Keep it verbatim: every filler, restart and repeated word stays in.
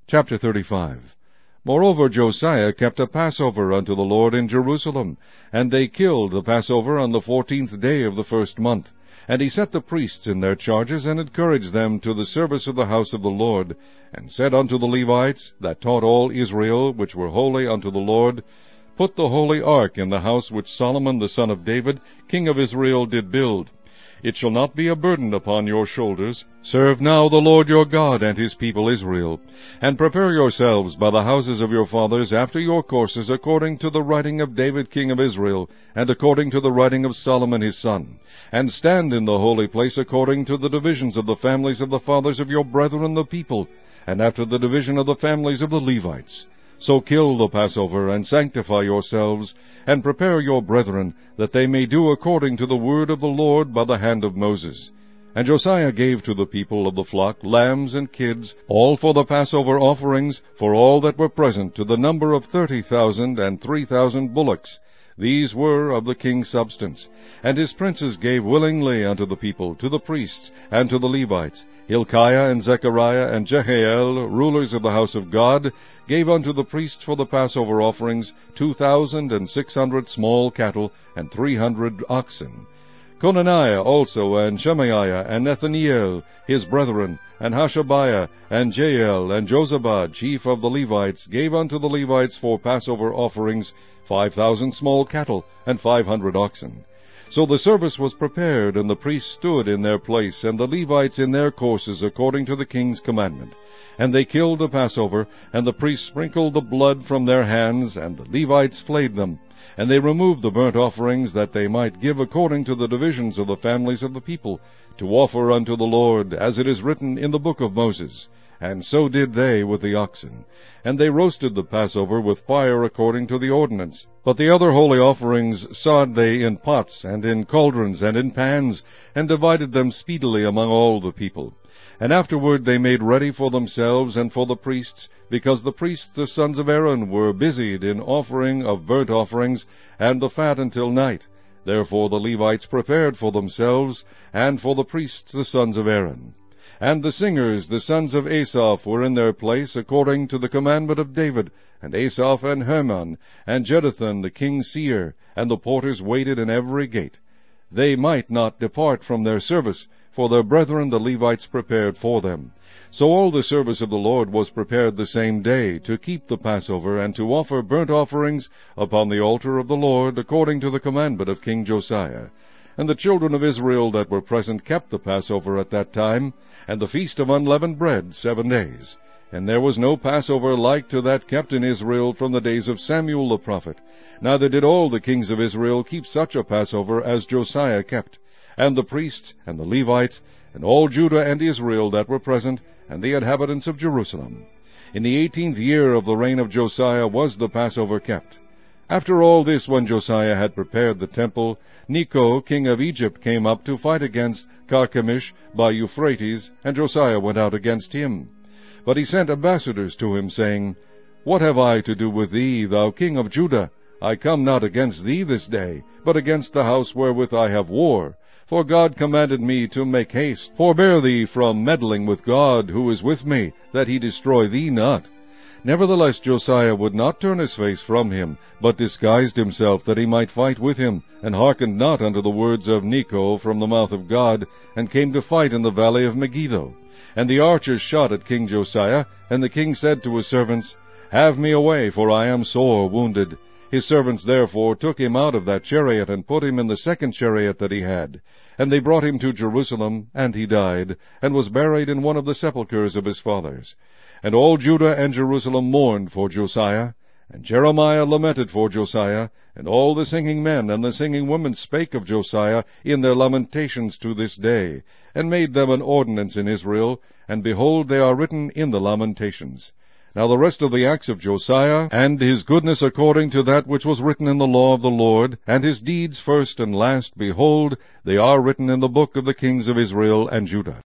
Chapter thirty-five. Moreover Josiah kept a Passover unto the Lord in Jerusalem, and they killed the Passover on the fourteenth day of the first month. And he set the priests in their charges, and encouraged them to the service of the house of the Lord, and said unto the Levites, that taught all Israel, which were holy unto the Lord, Put the holy ark in the house which Solomon the son of David, king of Israel, did build. It shall not be a burden upon your shoulders. Serve now the Lord your God and his people Israel. And prepare yourselves by the houses of your fathers after your courses, according to the writing of David king of Israel, and according to the writing of Solomon his son. And stand in the holy place according to the divisions of the families of the fathers of your brethren the people, and after the division of the families of the Levites. So kill the Passover, and sanctify yourselves, and prepare your brethren, that they may do according to the word of the Lord by the hand of Moses. And Josiah gave to the people of the flock lambs and kids, all for the Passover offerings, for all that were present, to the number of thirty thousand and three thousand bullocks. These were of the king's substance. And his princes gave willingly unto the people, to the priests, and to the Levites. Hilkiah and Zechariah and Jehiel, rulers of the house of God, gave unto the priests for the Passover offerings two thousand and six hundred small cattle, and three hundred oxen. Conaniah also, and Shemaiah, and Nethaniel, his brethren, and Hashabiah, and Jael, and Jozabad, chief of the Levites, gave unto the Levites for Passover offerings five thousand small cattle, and five hundred oxen. So the service was prepared, and the priests stood in their place, and the Levites in their courses, according to the king's commandment. And they killed the Passover, and the priests sprinkled the blood from their hands, and the Levites flayed them. And they removed the burnt offerings, that they might give according to the divisions of the families of the people, to offer unto the Lord, as it is written in the book of Moses. And so did they with the oxen. And they roasted the Passover with fire according to the ordinance. But the other holy offerings sod they in pots, and in cauldrons, and in pans, and divided them speedily among all the people. And afterward they made ready for themselves and for the priests, because the priests the sons of Aaron were busied in offering of burnt offerings, and the fat until night. Therefore the Levites prepared for themselves, and for the priests the sons of Aaron. And the singers, the sons of Asaph, were in their place, according to the commandment of David, and Asaph and Heman, and Jeduthun the king's seer, and the porters waited in every gate. They might not depart from their service, for their brethren the Levites prepared for them. So all the service of the Lord was prepared the same day, to keep the Passover, and to offer burnt offerings upon the altar of the Lord, according to the commandment of King Josiah. And the children of Israel that were present kept the Passover at that time, and the feast of unleavened bread seven days. And there was no Passover like to that kept in Israel from the days of Samuel the prophet. Neither did all the kings of Israel keep such a Passover as Josiah kept, and the priests, and the Levites, and all Judah and Israel that were present, and the inhabitants of Jerusalem. In the eighteenth year of the reign of Josiah was the Passover kept. After all this, when Josiah had prepared the temple, Necho king of Egypt came up to fight against Carchemish by Euphrates, and Josiah went out against him. But he sent ambassadors to him, saying, What have I to do with thee, thou king of Judah? I come not against thee this day, but against the house wherewith I have war. For God commanded me to make haste. Forbear thee from meddling with God, who is with me, that he destroy thee not. Nevertheless Josiah would not turn his face from him, but disguised himself, that he might fight with him, and hearkened not unto the words of Necho from the mouth of God, and came to fight in the valley of Megiddo. And the archers shot at King Josiah, and the king said to his servants, Have me away, for I am sore wounded. His servants therefore took him out of that chariot, and put him in the second chariot that he had. And they brought him to Jerusalem, and he died, and was buried in one of the sepulchres of his fathers. And all Judah and Jerusalem mourned for Josiah, and Jeremiah lamented for Josiah, and all the singing men and the singing women spake of Josiah in their lamentations to this day, and made them an ordinance in Israel, and behold, they are written in the lamentations. Now the rest of the acts of Josiah, and his goodness according to that which was written in the law of the Lord, and his deeds first and last, behold, they are written in the book of the kings of Israel and Judah.